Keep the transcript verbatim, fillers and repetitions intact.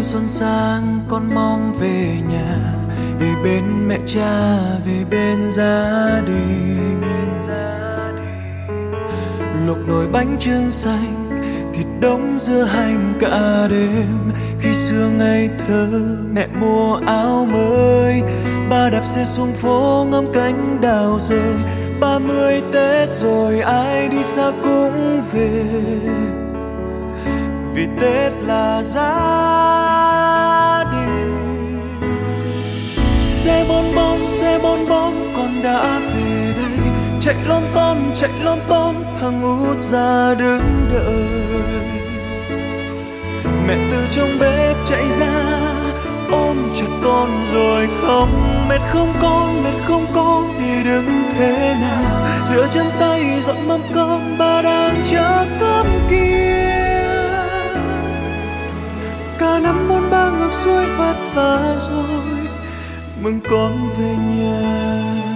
xuân sang con mong về nhà, về bên mẹ cha, về bên gia đình. Luộc nồi bánh chưng xanh, thịt đông dưa hành cả đêm. Khi xưa ngây thơ mẹ mua áo mới, ba đạp xe xuống phố ngắm cánh đào rơi. Ba mươi Tết rồi ai đi xa cũng về, vì Tết là gia đình. Xe bon bon, xe bon bon con đã về đây, chạy lon ton, chạy lon ton thằng út ra đứng đợi. Mẹ từ trong bếp chạy ra ôm chặt con rồi không. Mệt không con, mệt không con, đi đứng thế nào giữa chân tay dọn mâm cơm ba đang chờ cơm kia. Cả năm bốn ba ngược xuôi vất vả rồi, mừng con về nhà.